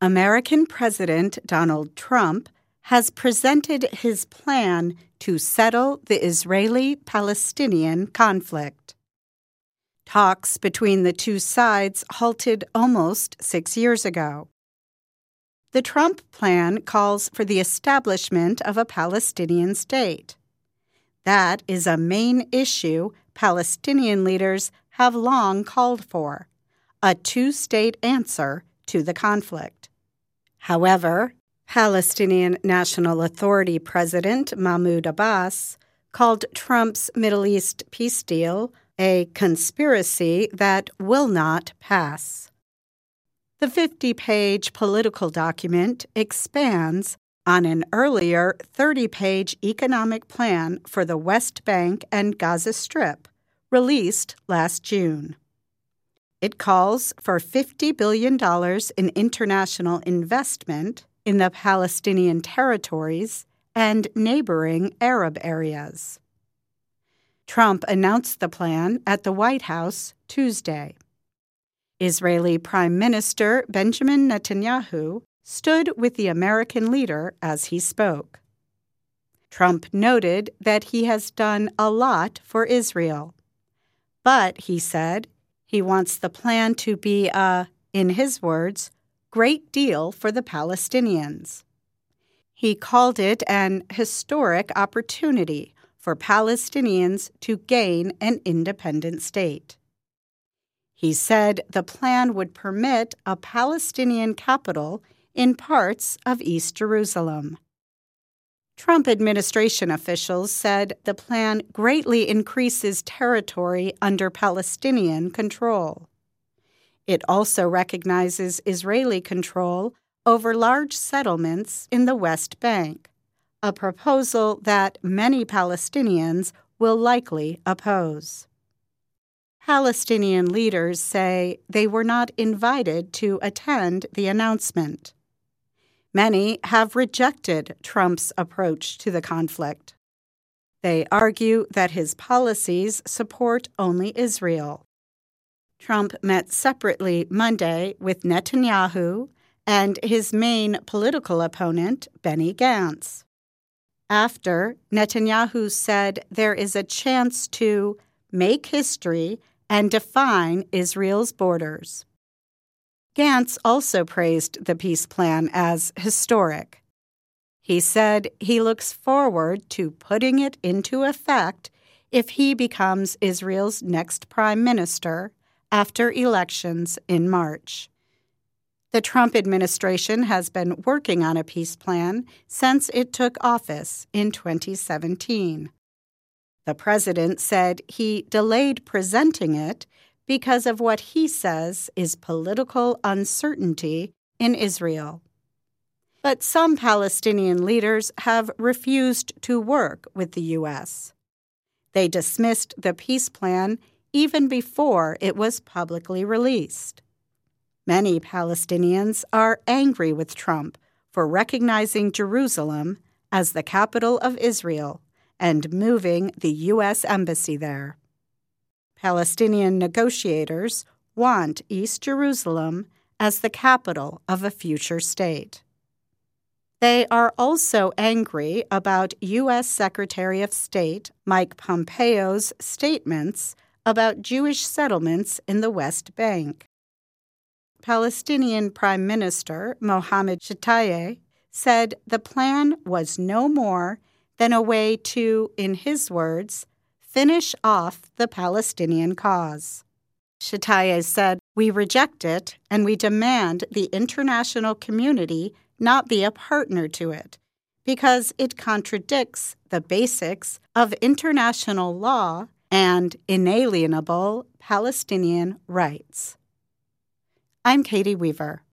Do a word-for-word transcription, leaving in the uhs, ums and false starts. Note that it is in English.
American President Donald Trump has presented his plan to settle the Israeli-Palestinian conflict. Talks between the two sides halted almost six years ago. The Trump plan calls for the establishment of a Palestinian state. That is a main issue Palestinian leaders have long called for, a two-state answer to the conflict. However, Palestinian National Authority President Mahmoud Abbas called Trump's Middle East peace deal a conspiracy that will not pass. The fifty-page political document expands on an earlier thirty-page economic plan for the West Bank and Gaza Strip, released last June. It calls for fifty billion dollars in international investment in the Palestinian territories and neighboring Arab areas. Trump announced the plan at the White House Tuesday. Israeli Prime Minister Benjamin Netanyahu stood with the American leader as he spoke. Trump noted that he has done a lot for Israel. But, he said, he wants the plan to be a, in his words, great deal for the Palestinians. He called it an historic opportunity for Palestinians to gain an independent state. He said the plan would permit a Palestinian capital in parts of East Jerusalem. Trump administration officials said the plan greatly increases territory under Palestinian control. It also recognizes Israeli control over large settlements in the West Bank, a proposal that many Palestinians will likely oppose. Palestinian leaders say they were not invited to attend the announcement. Many have rejected Trump's approach to the conflict. They argue that his policies support only Israel. Trump met separately Monday with Netanyahu and his main political opponent, Benny Gantz. After, Netanyahu said there is a chance to make history and define Israel's borders. Gantz also praised the peace plan as historic. He said he looks forward to putting it into effect if he becomes Israel's next prime minister after elections in March. The Trump administration has been working on a peace plan since it took office in twenty seventeen. The president said he delayed presenting it because of what he says is political uncertainty in Israel. But some Palestinian leaders have refused to work with the U S. They dismissed the peace plan even before it was publicly released. Many Palestinians are angry with Trump for recognizing Jerusalem as the capital of Israel and moving the U S embassy there. Palestinian negotiators want East Jerusalem as the capital of a future state. They are also angry about U S Secretary of State Mike Pompeo's statements about Jewish settlements in the West Bank. Palestinian Prime Minister Mohammed Shtayyeh said the plan was no more than a way to, in his words, finish off the Palestinian cause. Shtayyeh said, "We reject it and we demand the international community not be a partner to it because it contradicts the basics of international law and inalienable Palestinian rights." I'm Katie Weaver.